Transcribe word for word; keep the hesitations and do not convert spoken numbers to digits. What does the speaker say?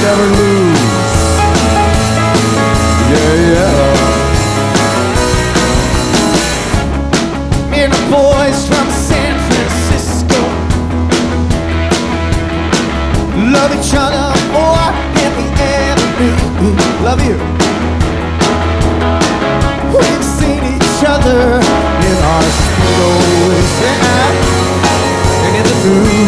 never lose. Yeah, yeah. Me and the boys from San Francisco love each other more than we ever knew. Love you. We've seen each other in our speedos, yeah, and in the news.